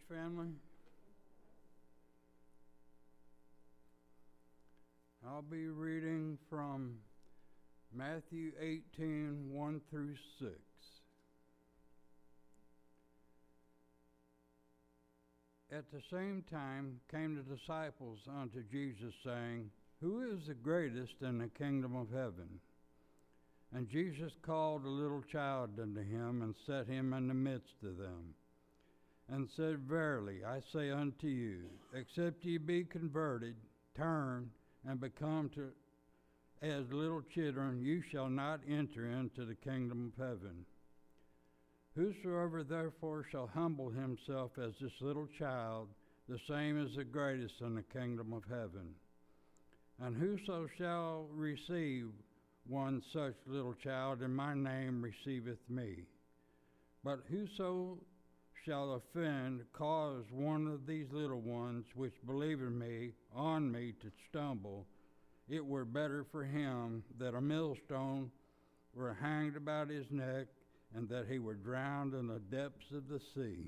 family. I'll be reading from Matthew 18, 1 through 6. At the same time came the disciples unto Jesus, saying, Who is the greatest in the kingdom of heaven? And Jesus called a little child unto him, and set him in the midst of them, and said, Verily I say unto you, except ye be converted, turn, and become as little children, you shall not enter into the kingdom of heaven. Whosoever therefore shall humble himself as this little child, the same is the greatest in the kingdom of heaven. And whoso shall receive one such little child in my name receiveth me. But whoso shall offend, cause one of these little ones which believe in me, on me, to stumble, it were better for him that a millstone were hanged about his neck, and that he were drowned in the depths of the sea.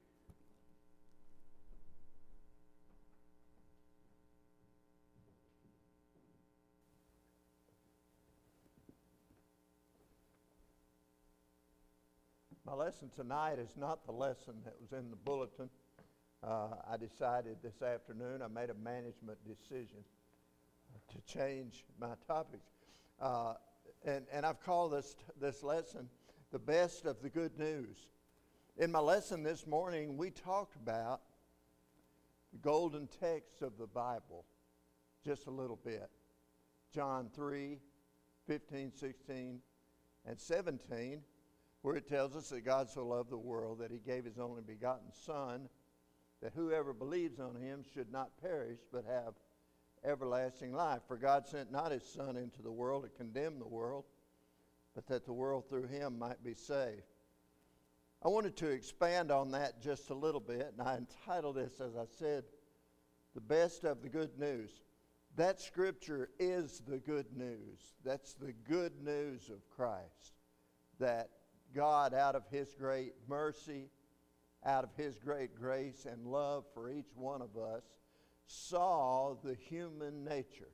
My lesson tonight is not the lesson that was in the bulletin. I decided this afternoon, I made a management decision to change my topics. And I've called this lesson, The Best of the Good News. In my lesson this morning, we talked about the golden text of the Bible just a little bit. John 3, 15, 16, and 17, where it tells us that God so loved the world that he gave his only begotten Son, that whoever believes on him should not perish but have everlasting life. For God sent not his Son into the world to condemn the world, but that the world through him might be saved. I wanted to expand on that just a little bit, and I entitled this, as I said, The Best of the Good News. That scripture is the good news. That's the good news of Christ, that God, out of his great mercy, out of his great grace and love for each one of us, saw the human nature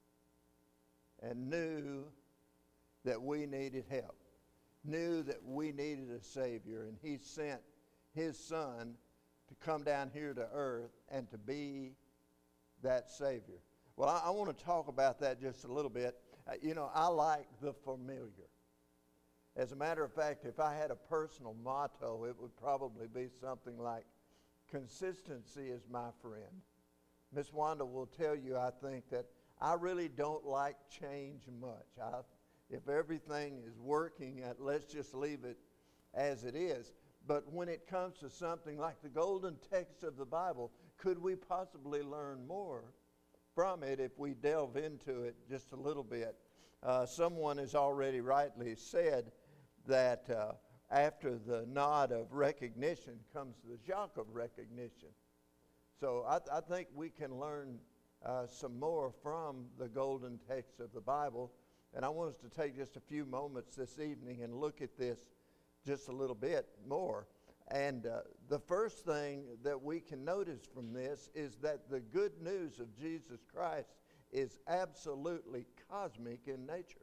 and knew that we needed help, knew that we needed a Savior, and he sent his Son to come down here to earth and to be that Savior. Well, I want to talk about that just a little bit. I like the familiar. As a matter of fact, if I had a personal motto, it would probably be something like, consistency is my friend. Miss Wanda will tell you, I think, that I really don't like change much. If everything is working, let's just leave it as it is. But when it comes to something like the golden text of the Bible, could we possibly learn more from it if we delve into it just a little bit? Someone has already rightly said that after the nod of recognition comes the shock of recognition. So I think we can learn some more from the golden text of the Bible. And I want us to take just a few moments this evening and look at this just a little bit more. And the first thing that we can notice from this is that the good news of Jesus Christ is absolutely cosmic in nature.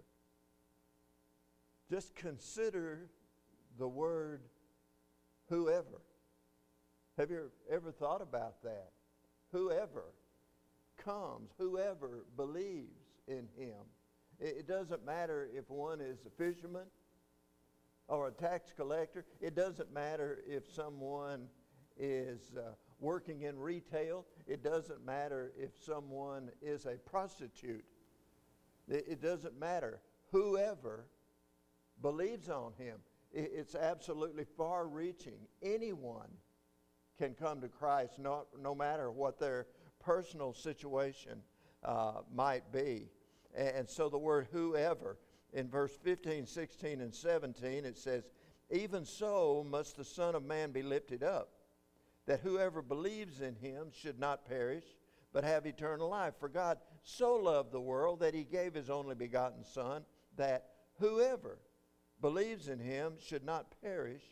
Just consider the word whoever. Have you ever thought about that? Whoever comes, whoever believes in him. It doesn't matter if one is a fisherman or a tax collector. It doesn't matter if someone is working in retail. It doesn't matter if someone is a prostitute. It doesn't matter. Whoever believes on him. It's absolutely far-reaching. Anyone can come to Christ, no matter what their personal situation might be. And so the word whoever, in verse 15, 16, and 17, it says, Even so must the Son of Man be lifted up, that whoever believes in him should not perish, but have eternal life. For God so loved the world that he gave his only begotten Son, that whoever believes in him should not perish,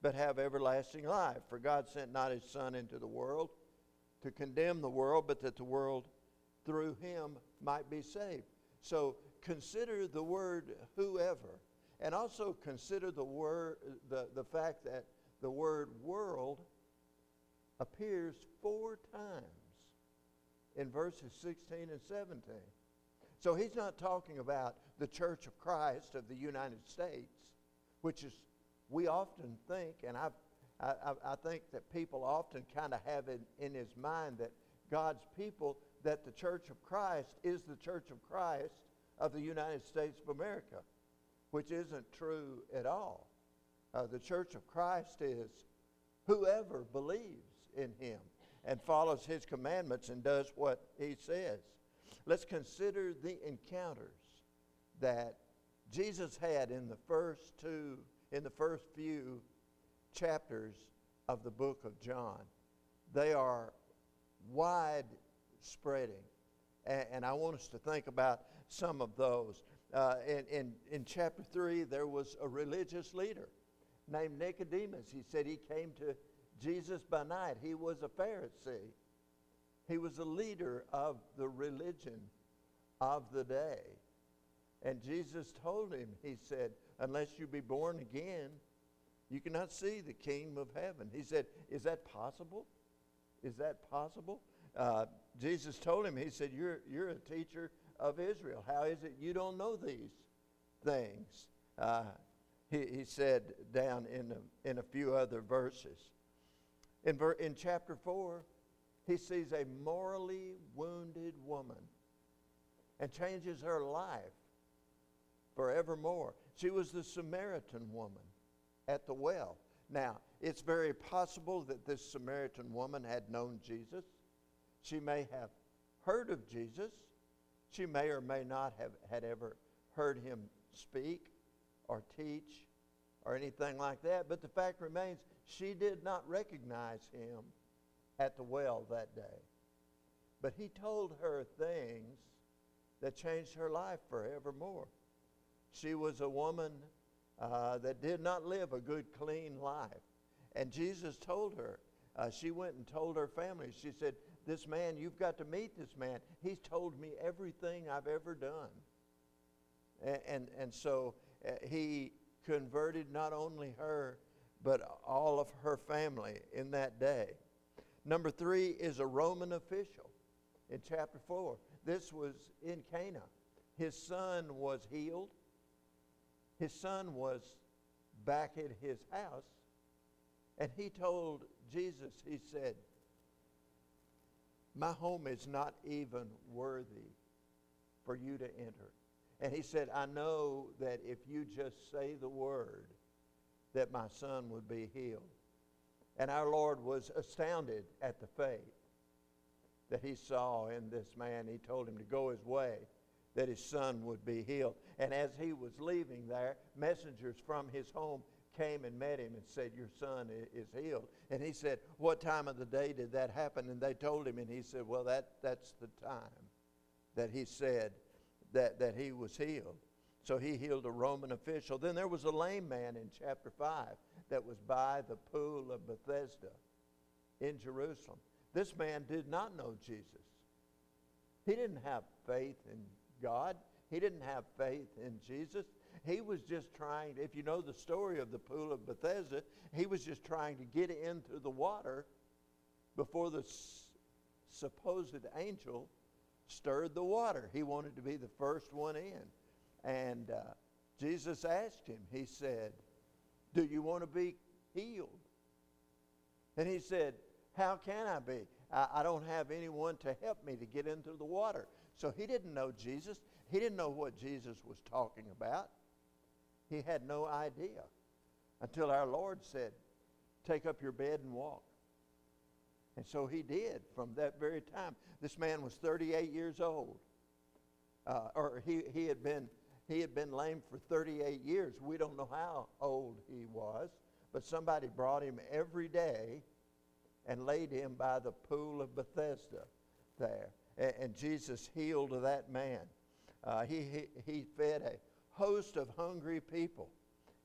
but have everlasting life. For God sent not his Son into the world to condemn the world, but that the world through him might be saved. So consider the word whoever, and also consider the fact that the word world appears 4 times in verses 16 and 17. So he's not talking about the Church of Christ of the United States, which is, we often think, and I think that people often kind of have it in his mind that God's people, that the Church of Christ is the Church of Christ of the United States of America, which isn't true at all. The Church of Christ is whoever believes in him and follows his commandments and does what he says. Let's consider the encounters that Jesus had in the first few chapters of the book of John. They are wide-spreading, and I want us to think about some of those. In chapter 3, there was a religious leader named Nicodemus. He said he came to Jesus by night. He was a Pharisee. He was a leader of the religion of the day. And Jesus told him, he said, unless you be born again, you cannot see the kingdom of heaven. He said, is that possible? Is that possible? Jesus told him, he said, you're a teacher of Israel. How is it you don't know these things? He said down in a few other verses. In chapter 4, he sees a morally wounded woman and changes her life forevermore. She was the Samaritan woman at the well. Now, it's very possible that this Samaritan woman had known Jesus. She may have heard of Jesus. She may or may not have had ever heard him speak or teach or anything like that. But the fact remains, she did not recognize him at the well that day. But he told her things that changed her life forevermore. She was a woman that did not live a good, clean life. And Jesus told her, she went and told her family, she said, this man, you've got to meet this man. He's told me everything I've ever done. And so he converted not only her, but all of her family in that day. Number 3 is a Roman official in chapter 4. This was in Cana. His son was healed. His son was back at his house. And he told Jesus, he said, my home is not even worthy for you to enter. And he said, I know that if you just say the word, that my son would be healed. And our Lord was astounded at the faith that he saw in this man. He told him to go his way, that his son would be healed. And as he was leaving there, messengers from his home came and met him and said, your son is healed. And he said, what time of the day did that happen? And they told him, and he said, well, that's the time that he said that he was healed. So he healed a Roman official. Then there was a lame man in chapter 5 that was by the pool of Bethesda in Jerusalem. This man did not know Jesus. He didn't have faith in God. He didn't have faith in Jesus. He was just trying, if you know the story of the pool of Bethesda, he was just trying to get into the water before the supposed angel stirred the water. He wanted to be the first one in. And Jesus asked him, he said, do you want to be healed? And he said, how can I be? I don't have anyone to help me to get into the water. So he didn't know Jesus. He didn't know what Jesus was talking about. He had no idea until our Lord said, take up your bed and walk. And so he did from that very time. This man was 38 years old. He had been lame for 38 years. We don't know how old he was, but somebody brought him every day and laid him by the pool of Bethesda there. And Jesus healed that man. He fed a host of hungry people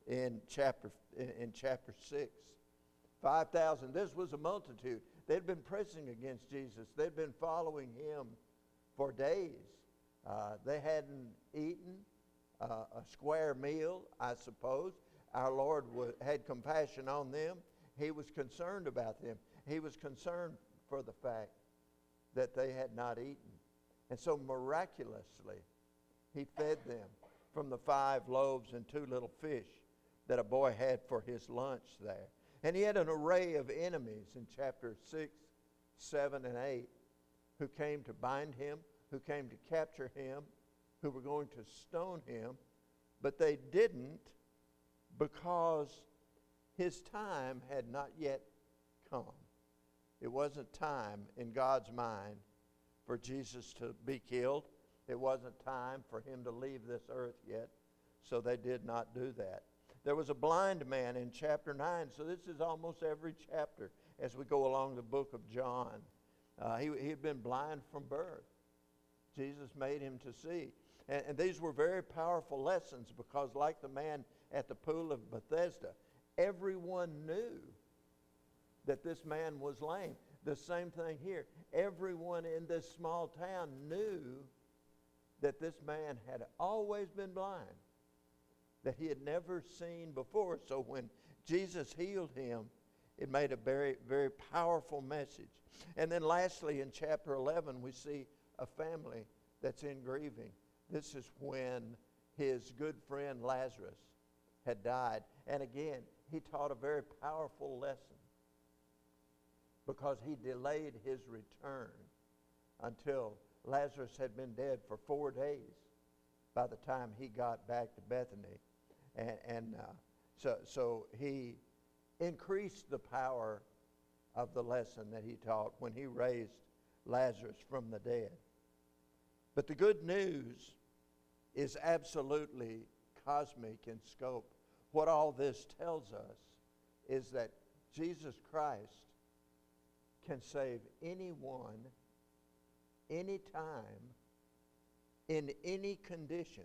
in chapter 6. 5,000. This was a multitude. They'd been pressing against Jesus. They'd been following him for days. They hadn't eaten a square meal, I suppose. Our Lord had compassion on them. He was concerned about them. He was concerned for the fact that they had not eaten. And so miraculously, he fed them from the 5 loaves and 2 little fish that a boy had for his lunch there. And he had an array of enemies in chapter 6, 7, and 8 who came to bind him, who came to capture him, who were going to stone him. But they didn't, because his time had not yet come. It wasn't time in God's mind for Jesus to be killed. It wasn't time for him to leave this earth yet. So they did not do that. There was a blind man in chapter 9. So this is almost every chapter as we go along the book of John. He had been blind from birth. Jesus made him to see. And these were very powerful lessons, because like the man at the pool of Bethesda, everyone knew that this man was lame. The same thing here. Everyone in this small town knew that this man had always been blind, that he had never seen before. So when Jesus healed him, it made a very, very powerful message. And then lastly, in chapter 11, we see a family that's in grieving. This is when his good friend Lazarus had died. And again, he taught a very powerful lesson, because he delayed his return until Lazarus had been dead for 4 days by the time he got back to Bethany. So he increased the power of the lesson that he taught when he raised Lazarus from the dead. But the good news is absolutely cosmic in scope. What all this tells us is that Jesus Christ can save anyone, anytime, in any condition,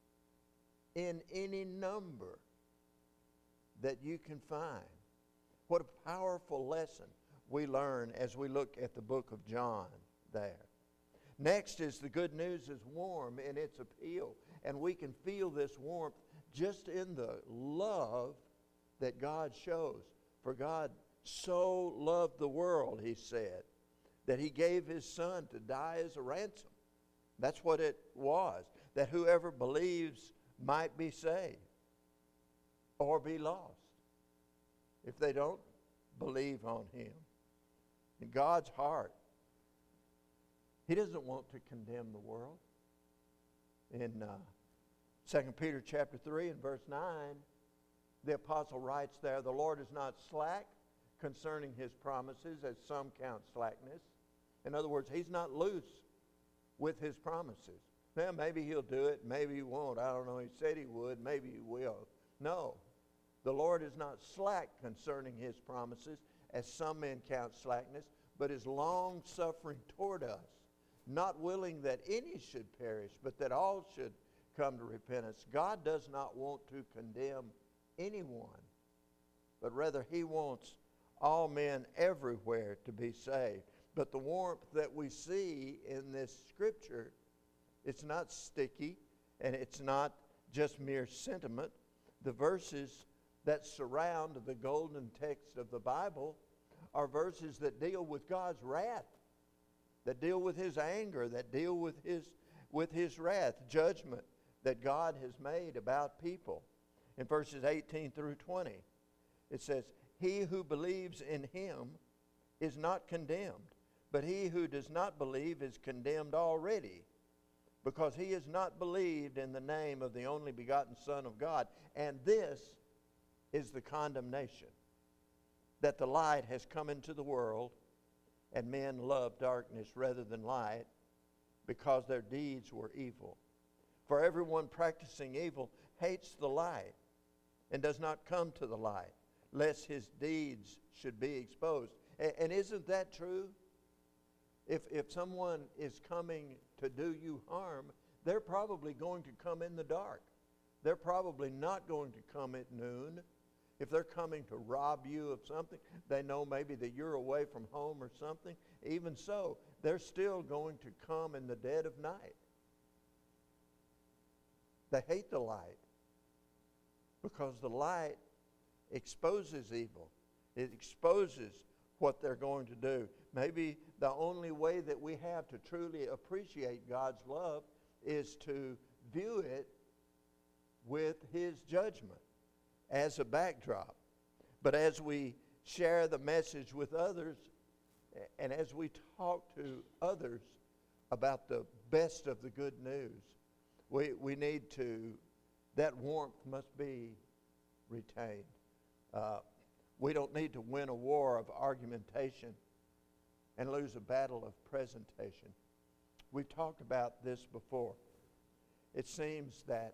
in any number that you can find. What a powerful lesson we learn as we look at the book of John there. Next is the good news is warm in its appeal, and we can feel this warmth just in the love that God shows. For God so loved the world, he said, that he gave his son to die as a ransom. That's what it was, that whoever believes might be saved or be lost if they don't believe on him. In God's heart, he doesn't want to condemn the world. In 2 Peter chapter 3 and verse 9, the apostle writes there, "The Lord is not slack concerning his promises, as some count slackness." In other words, he's not loose with his promises. Now, maybe he'll do it, maybe he won't. I don't know. He said he would, maybe he will. No, the Lord is not slack concerning his promises, as some men count slackness, but is long-suffering toward us, not willing that any should perish, but that all should come to repentance. God does not want to condemn anyone, but rather he wants all men everywhere to be saved. But the warmth that we see in this scripture, it's not sticky, and it's not just mere sentiment. The verses that surround the golden text of the Bible are verses that deal with God's wrath, that deal with his anger, that deal with his wrath, judgment that God has made about people. In verses 18 through 20, it says, "He who believes in him is not condemned, but he who does not believe is condemned already, because he has not believed in the name of the only begotten Son of God. And this is the condemnation, that the light has come into the world, and men love darkness rather than light, because their deeds were evil. For everyone practicing evil hates the light, and does not come to the light, lest his deeds should be exposed." And isn't that true? If someone is coming to do you harm, they're probably going to come in the dark. they're probably not going to come at noon. If they're coming to rob you of something, they know maybe that you're away from home or something. Even so, they're still going to come in the dead of night. They hate the light because the light exposes evil. It exposes what they're going to do. Maybe the only way that we have to truly appreciate God's love is to view it with His judgment as a backdrop. But as we share the message with others, and as we talk to others about the best of the good news, we need to, that warmth must be retained. We don't need to win a war of argumentation and lose a battle of presentation. We've talked about this before. It seems that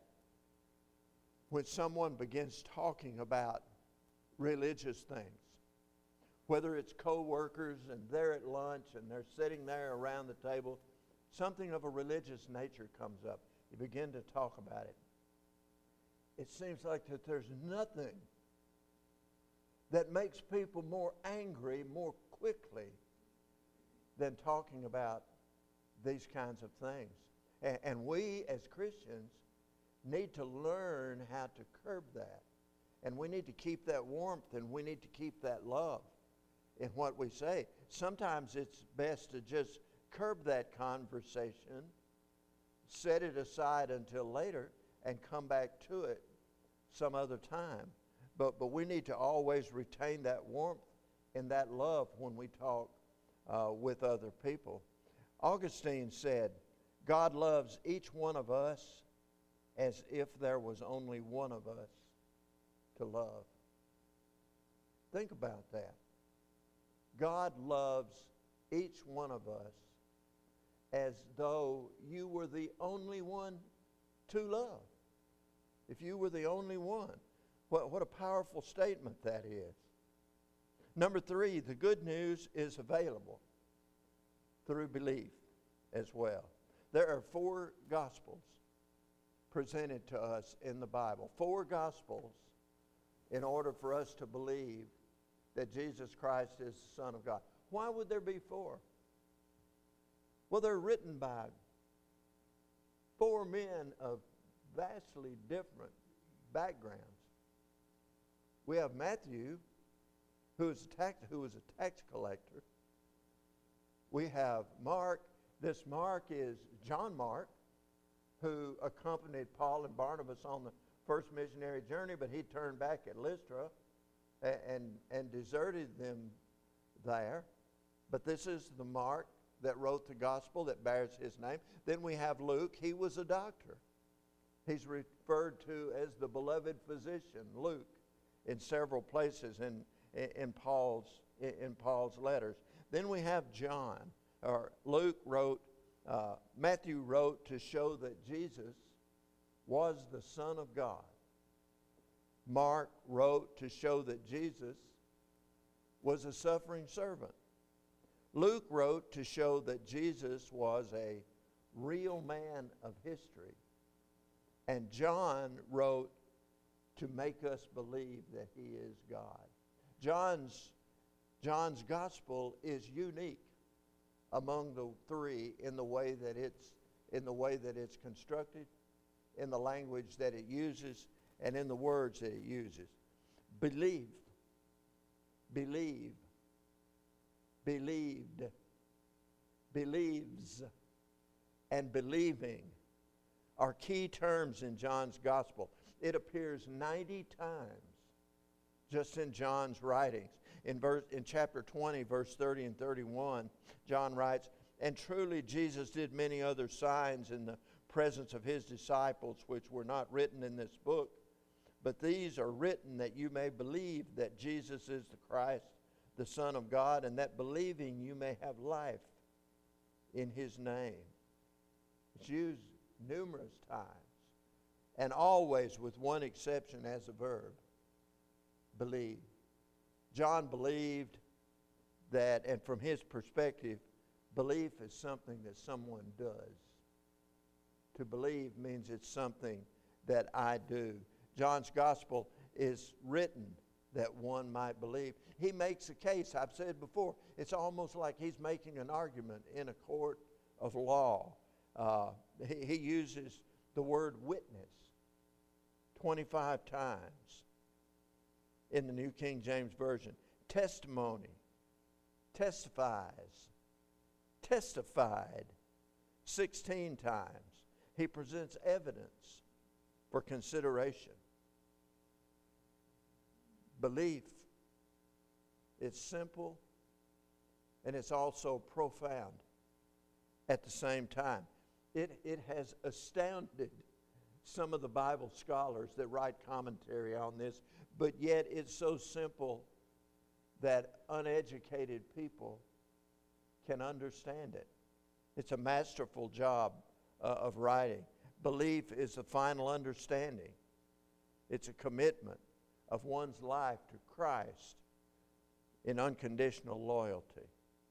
when someone begins talking about religious things, whether it's co-workers and they're at lunch and they're sitting there around the table, something of a religious nature comes up. You begin to talk about it. It seems like that there's nothing that makes people more angry more quickly than talking about these kinds of things. And we as Christians need to learn how to curb that. And we need to keep that warmth, and we need to keep that love in what we say. Sometimes it's best to just curb that conversation, set it aside until later, and come back to it some other time. But we need to always retain that warmth and that love when we talk with other people. Augustine said, God loves each one of us as if there was only one of us to love. Think about that. God loves each one of us as though you were the only one to love. If you were the only one. What a powerful statement that is. Number 3, the good news is available through belief as well. There are 4 Gospels presented to us in the Bible. 4 Gospels in order for us to believe that Jesus Christ is the Son of God. Why would there be 4? Well, they're written by 4 men of vastly different backgrounds. We have Matthew, who was a tax collector. We have Mark. This Mark is John Mark, who accompanied Paul and Barnabas on the first missionary journey, but he turned back at Lystra and deserted them there. But this is the Mark that wrote the gospel that bears his name. Then we have Luke. He was a doctor. He's referred to as the beloved physician, Luke, in several places in Paul's letters. Then we have John, or Luke wrote, Matthew wrote to show that Jesus was the Son of God. Mark wrote to show that Jesus was a suffering servant. Luke wrote to show that Jesus was a real man of history. And John wrote to make us believe that he is God. John's gospel is unique among the 3 in the way that it's constructed, in the language that it uses, and in the words that it uses. Believe, believe, believed, believes, and believing are key terms in John's gospel. It appears 90 times just in John's writings. In chapter 20, verse 30 and 31, John writes, "And truly Jesus did many other signs in the presence of his disciples, which were not written in this book. But these are written that you may believe that Jesus is the Christ, the Son of God, and that believing you may have life in his name." It's used numerous times, and always with one exception as a verb: believe. John believed that, and from his perspective, belief is something that someone does. To believe means it's something that I do. John's gospel is written that one might believe. He makes a case. I've said before, it's almost like he's making an argument in a court of law. He uses the word witness 25 times in the New King James Version. Testimony, testifies, testified 16 times. He presents evidence for consideration. Belief, it's simple and it's also profound at the same time. It has astounded some of the Bible scholars that write commentary on this, but yet it's so simple that uneducated people can understand it. It's a masterful job of writing. Belief is the final understanding. It's a commitment of one's life to Christ in unconditional loyalty.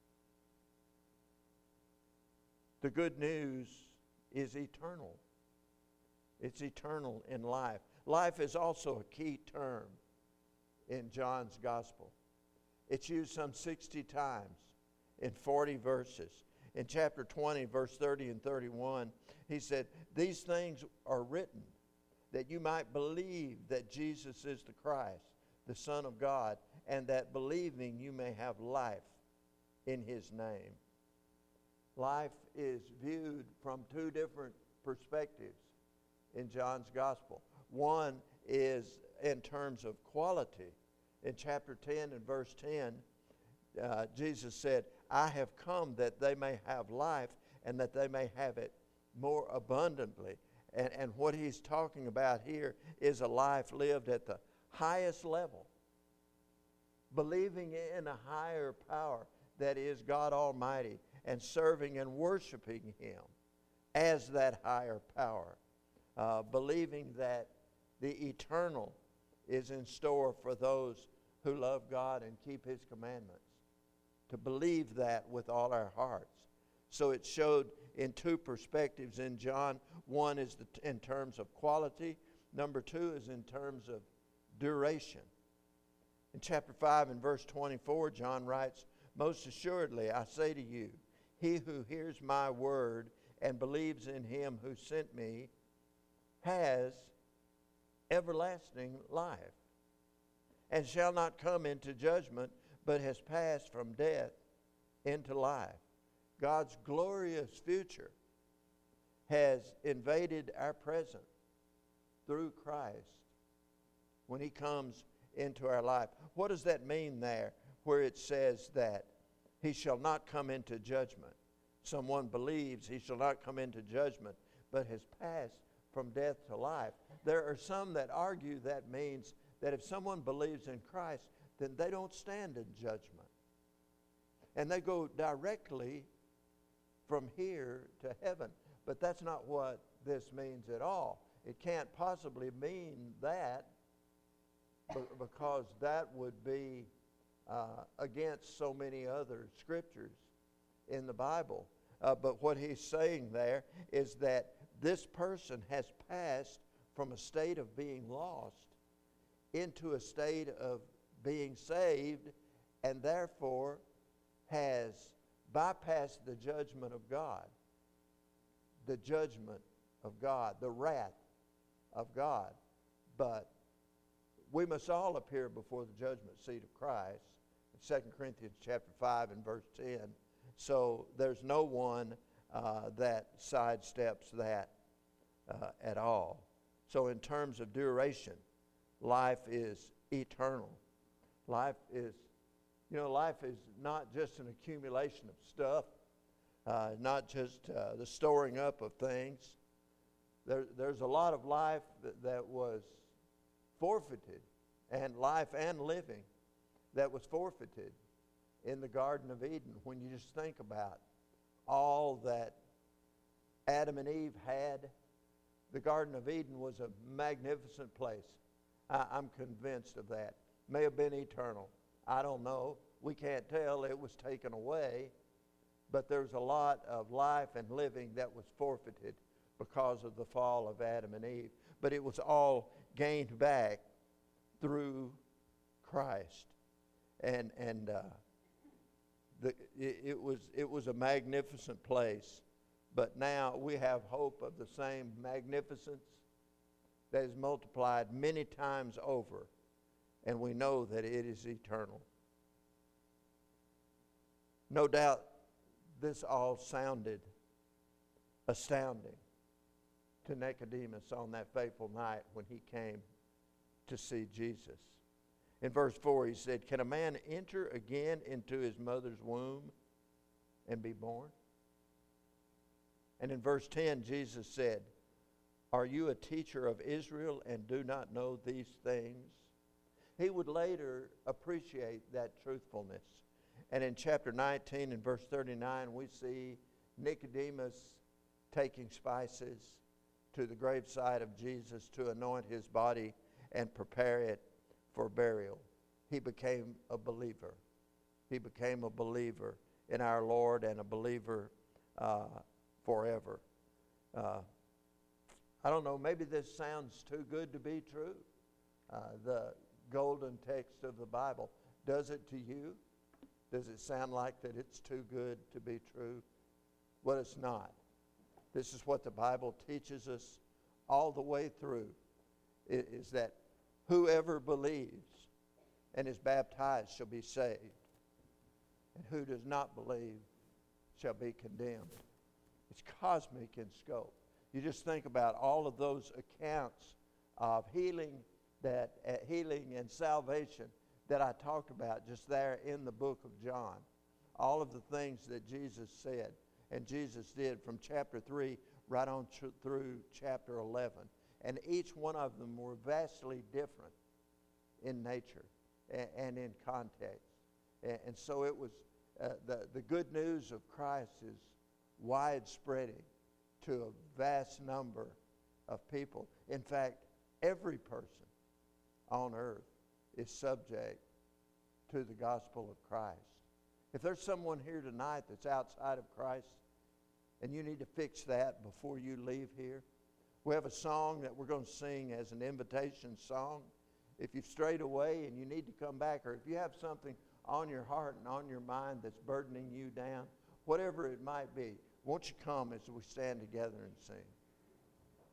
The good news is eternal. It's eternal in life. Life is also a key term in John's gospel. It's used some 60 times in 40 verses. In chapter 20, verse 30 and 31, he said, "These things are written that you might believe that Jesus is the Christ, the Son of God, and that believing you may have life in His name." Life is viewed from two different perspectives in John's gospel. One is in terms of quality. In chapter 10 and verse 10, Jesus said, "I have come that they may have life and that they may have it more abundantly." And what he's talking about here is a life lived at the highest level, believing in a higher power that is God Almighty, and serving and worshiping Him as that higher power, believing that the eternal is in store for those who love God and keep His commandments, to believe that with all our hearts. So it showed in two perspectives in John. One is in terms of quality. Number two is in terms of duration. In chapter 5 and verse 24, John writes, "Most assuredly I say to you, he who hears my word and believes in Him who sent me has everlasting life, and shall not come into judgment, but has passed from death into life." God's glorious future has invaded our present through Christ when He comes into our life. What does that mean there where it says that He shall not come into judgment? Someone believes he shall not come into judgment, but has passed from death to life. There are some that argue that means that if someone believes in Christ, then they don't stand in judgment, and they go directly from here to heaven. But that's not what this means at all. It can't possibly mean that, because that would be against so many other scriptures in the Bible. But what he's saying there is that this person has passed from a state of being lost into a state of being saved, and therefore has bypassed the judgment of God. The judgment of God, the wrath of God. But we must all appear before the judgment seat of Christ. In 2 Corinthians chapter 5 and verse 10. So there's no one that sidesteps that at all. So in terms of duration, life is eternal. Life is not just an accumulation of stuff, not just the storing up of things. There's a lot of life that was forfeited, and life and living that was forfeited in the Garden of Eden. When you just think about all that Adam and Eve had, the Garden of Eden was a magnificent place. I'm convinced of that. May have been eternal. I don't know. We can't tell. It was taken away. But there's a lot of life and living that was forfeited because of the fall of Adam and Eve. but it was all gained back through Christ. And it was a magnificent place. But now we have hope of the same magnificence that is multiplied many times over, and we know that it is eternal. No doubt this all sounded astounding to Nicodemus on that fateful night when he came to see Jesus. In verse 4 he said, "Can a man enter again into his mother's womb and be born?" And in verse 10 Jesus said, "Are you a teacher of Israel and do not know these things?" He would later appreciate that truthfulness. And in chapter 19 and verse 39 we see Nicodemus taking spices to the graveside of Jesus to anoint his body and prepare it for burial. He became a believer. He became a believer in our Lord and a believer forever. I don't know, maybe this sounds too good to be true. The golden text of the Bible. Does it to you? Does it sound like that it's too good to be true? Well, it's not. This is what the Bible teaches us all the way through, is that whoever believes and is baptized shall be saved, and who does not believe shall be condemned. It's cosmic in scope. You just think about all of those accounts of healing and salvation that I talked about just there in the book of John. All of the things that Jesus said and Jesus did from chapter 3 right on through chapter 11. And each one of them were vastly different in nature and in context. And so it was, the good news of Christ is widespreading to a vast number of people. In fact, every person on earth is subject to the gospel of Christ. If there's someone here tonight that's outside of Christ and you need to fix that before you leave here, we have a song that we're going to sing as an invitation song. If you've strayed away and you need to come back, or if you have something on your heart and on your mind that's burdening you down, whatever it might be, won't you come as we stand together and sing?